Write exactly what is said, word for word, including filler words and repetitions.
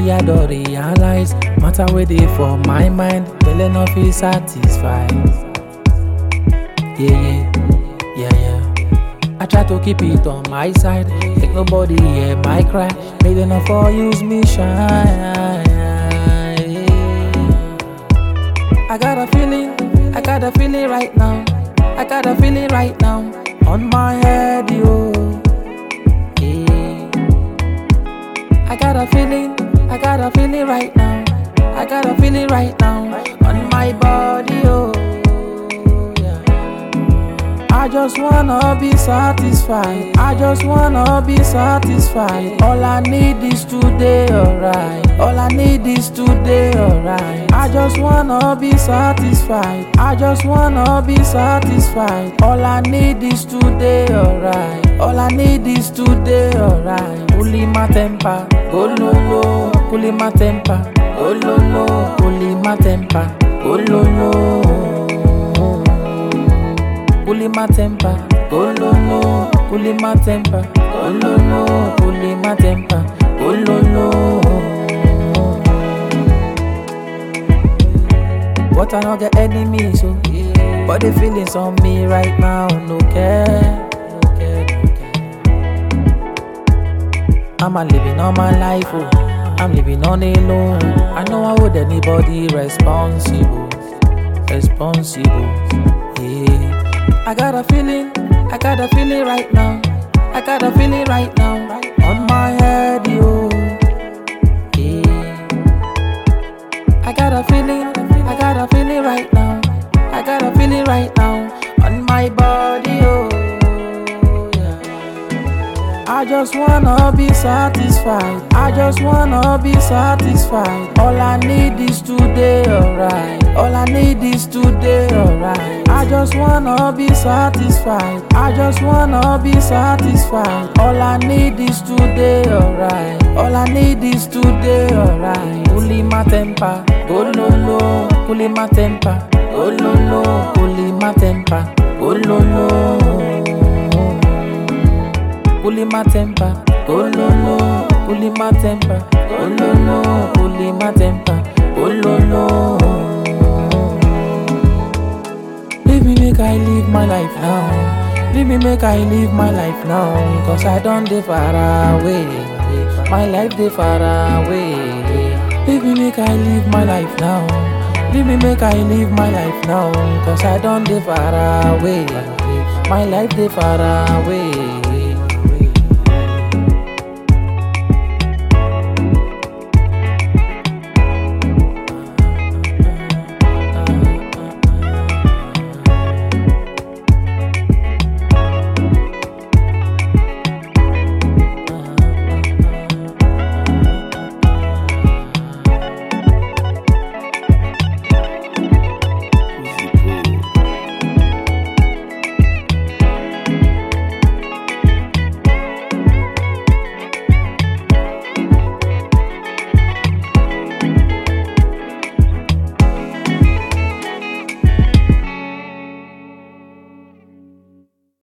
Lately I don't realize matter where they for my mind, belle no feel satisfied. Yeah, yeah, yeah, yeah. I try to keep it on my side, make nobody hear my cry, make them not for use me shine. I got a feeling, I got a feeling right now, I got a feeling right now on my head, yo. Yeah. I got a feeling, I got a feeling right now, I got a feeling right now on my body, yo. I just wanna be satisfied, I just wanna be satisfied. All I need is today, alright. All I need is today, alright. I just wanna be satisfied, I just wanna be satisfied. All I need is today, alright. All I need is today, alright. Cooling my temper, go low low. Cooling my temper, go low low. Cooling my temper, go low low. Cooling my temper, go low low. Cooling my temper, go low low. Cooling my temper, go low low. But I don't get enemies, so but the feelings on me right now, no care, no care, no care. I'm a living on my life, oh. I'm living on alone. I know I hold anybody responsible, responsible, yeah. I got a feeling, I got a feeling right now, I got a feeling right now on my head, yo. Yeah. I got a feeling, I got a feeling right now, I got a feeling right now on my body, yo. Yeah. I just wanna be satisfied, I just wanna be satisfied. All I need is today, alright. All I need is today, alright. I just wanna be satisfied, I just wanna be satisfied. All I need is today, alright. All I need is today, alright. Cooling my temper, go low low. Cooling my temper, go low low. Cooling my temper, go low low. Cooling my temper, go low low. Cooling my temper, go low low. Cooling my temper, go low low. Leave me make I live my life now. Leave me make I live my life now. Cause I don't dey far away. My life dey far away. Leave me make I live my life now. Leave me make I live my life now. Cause I don't dey far away. My life dey far away.